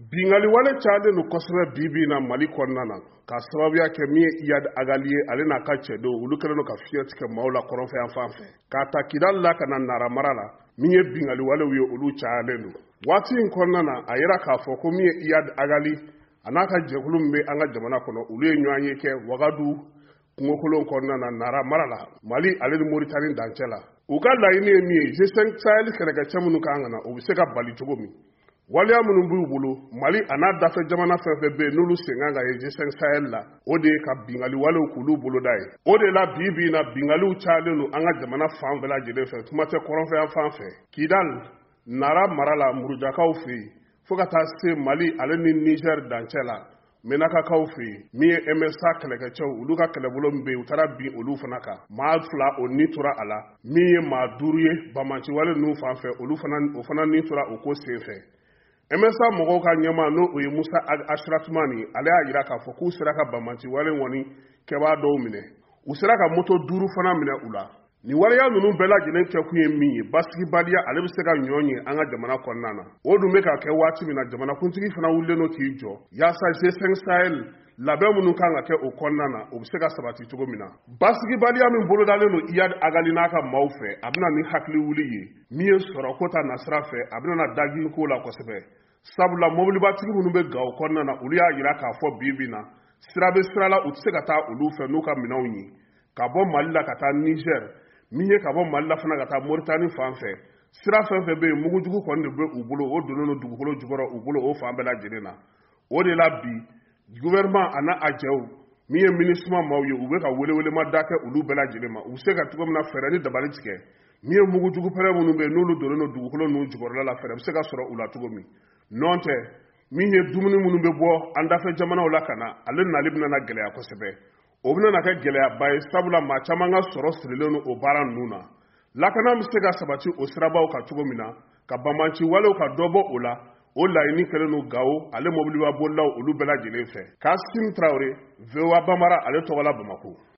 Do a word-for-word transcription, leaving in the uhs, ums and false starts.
bingali wale caale nu kosɛbɛ bibi na Mali kɔnɔna na ka sababuya kɛ min ye Iyad Agali ye ale n'a ka cɛdo olu kɛlen ka fiɲɛ tigɛ maaw la kɔrɔnfɛ yan fan fɛ k'a ta Kidali la ka na Nara mara la min ye bingali walew ye olu caayalen don waati in kɔnɔna na a yira k'a fɔ ko min ye Iyad Agali a n'a ka jɛkulu min bɛ an ka jamana kɔnɔ olu ye ɲɔgɔn ye kɛ Wagadu kungokolon kɔnɔna na Nara mara la Mali ale ni Moritani dancɛ la u ka laɲini ye min ye G cinq Sahel kɛlɛkɛcɛ minnu kan ka na o bɛ se ka bali cogo min waliya minnu b'u bolo Mali a n'a dafɛ jamana fɛn fɛn bɛ yen n'olu sen kan ka ye G cinq Sahel la o de ye ka bingali walew k'olu boloda ye o de la bi bi na bingaliw caayalen don an ka jamana fan bɛɛ lajɛlen fɛ kuma tɛ kɔrɔnfɛ yan fan fɛ Kidali Nara mara la Murujakaw fɛ yen fo ka taa se Mali ale ni Niger dancɛ la Menakakaw fɛ yen min ye M S A kɛlɛkɛcɛw olu ka kɛlɛbolo min bɛ yen u taara bin olu fana kan maa fila o ni tora a la min ye maa duuru ye Bamanci wale ninnu fan fɛ olu fana o fana ni tora o ko sen fɛ M S A mɔgɔw ka ɲɛmaa n'o o ye Musa Ashratumani ale y'a jira k'a fɔ k'u sera ka Bamanci wale wɔni kɛbaa dɔw minɛ u sera ka moto duuru fana minɛ u la nin waleya ninnu bɛɛ lajɛlen kɛkun ye min ye basigibaliya ale bɛ se ka ɲɔ ye an ka jamana kɔnɔna na o dun bɛ ka kɛ waati min na jamanakuntigi fana wulilen n'o k'i jɔ yaasa G cinq Sahel labɛn minnu kan ka kɛ o kɔnɔna na o bɛ se ka sabati cogo min na basigibaliya min bolodalen don Iyad Agali n'a ka maaw fɛ a bɛna ni hakili wuli ye min ye sɔrɔ ko ta nasira fɛ a bɛna na dagi ko la kosɛbɛ sabula mobilibatigi minnu bɛ Gawo kɔnɔna na olu y'a jira k'a fɔ bi bi na sira bɛ sira la u tɛ se ka taa olu fɛ n'u ka minɛnw ye ka bɔ Mali la ka taa Niger min ye ka bɔ Mali la fana ka taa Moritani fan fɛ sira fɛn fɛn bɛ yen mugujugu kɔni de bɛ u bolo o donnen don dugukolo jukɔrɔ u bolo o fan bɛɛ lajɛlen na o de la bi gouvernement a n'a a jɛw min ye MINUSMA maaw ye u bɛ ka welewelema da kɛ olu bɛɛ lajɛlen ma u bɛ se ka cogo min na fɛɛrɛ ni dabali tigɛ min ye mugujugu pɛrɛ minnu bɛ yen n'olu donnen don dugukolo ninnu jukɔrɔla la fɛɛrɛ bɛ se ka sɔrɔ u la cogo min nɔn tɛ min ye dumuni minnu bɛ bɔ an dafɛ jamanaw la ka na ale nali bɛna na gɛlɛya kosɛbɛ o bɛna na kɛ gɛlɛyaba ye sabula maa caman ka sɔrɔ sirilen don o baara ninnu na lakana bɛ se ka sabati o sirabaw kan cogo min na ka Bamanci walew ka dɔ bɔ o la o laɲini kɛlen don Gawo ale mobiliba bolilaw olu bɛɛ lajɛlen fɛ Kassim Traoré V O A Bambara ale tɔgɔ la Bamako